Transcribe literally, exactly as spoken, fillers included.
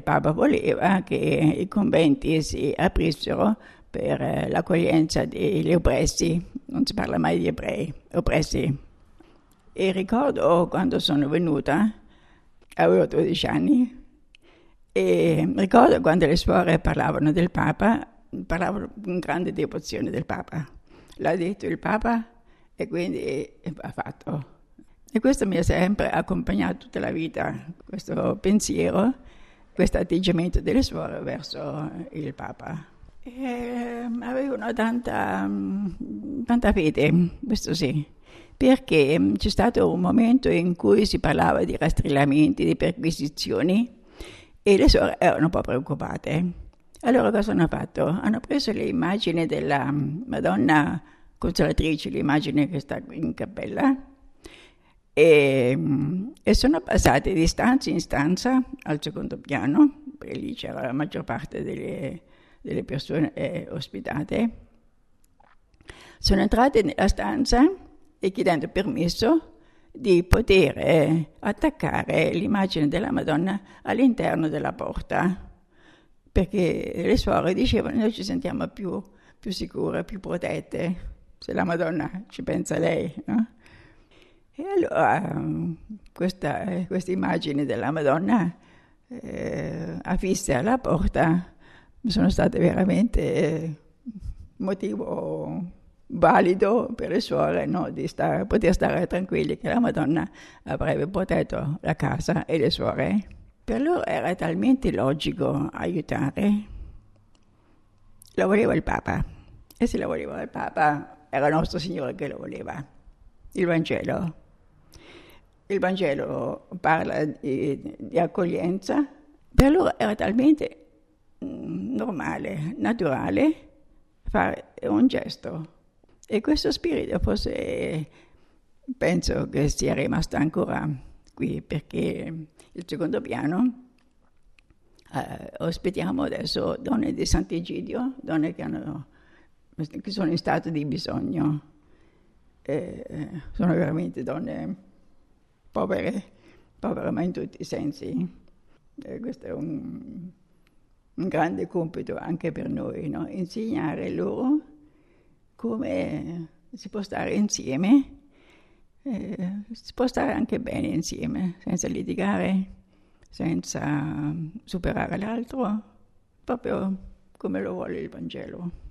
Papa voleva che i conventi si aprissero per l'accoglienza degli oppressi, non si parla mai di ebrei, oppressi. E ricordo quando sono venuta, avevo dodici anni, e ricordo quando le suore parlavano del Papa, parlavano con grande devozione del Papa. L'ha detto il Papa e quindi ha fatto. E questo mi ha sempre accompagnato tutta la vita, questo pensiero, questo atteggiamento delle suore verso il Papa. E avevano tanta, tanta fede, questo sì, perché c'è stato un momento in cui si parlava di rastrellamenti, di perquisizioni, e le suore erano un po' preoccupate. Allora cosa hanno fatto? Hanno preso le immagini della Madonna Consolatrice, l'immagine che sta in cappella, e, e sono passate di stanza in stanza al secondo piano, perché lì c'era la maggior parte delle, delle persone eh, ospitate. Sono entrate nella stanza e chiedendo permesso di poter eh, attaccare l'immagine della Madonna all'interno della porta, perché le suore dicevano noi ci sentiamo più, più sicure, più protette, se la Madonna ci pensa lei, no? E allora questa, queste immagini della Madonna eh, affisse alla porta sono state veramente eh, motivo valido per le suore, no? Di stare, poter stare tranquilli che la Madonna avrebbe protetto la casa e le suore. Per loro era talmente logico aiutare. Lo voleva il Papa, e se lo voleva il Papa era il nostro Signore che lo voleva. Il Vangelo. Il Vangelo parla di, di accoglienza. Per loro era talmente mm, normale, naturale fare un gesto. E questo spirito forse penso che sia rimasto ancora qui, perché il secondo piano eh, ospitiamo adesso donne di Sant'Egidio, donne che, hanno, che sono in stato di bisogno. Eh, sono veramente donne povere, povere ma in tutti i sensi. Eh, questo è un, un grande compito anche per noi, no? Insegnare loro come si può stare insieme, eh, si può stare anche bene insieme, senza litigare, senza superare l'altro, proprio come lo vuole il Vangelo.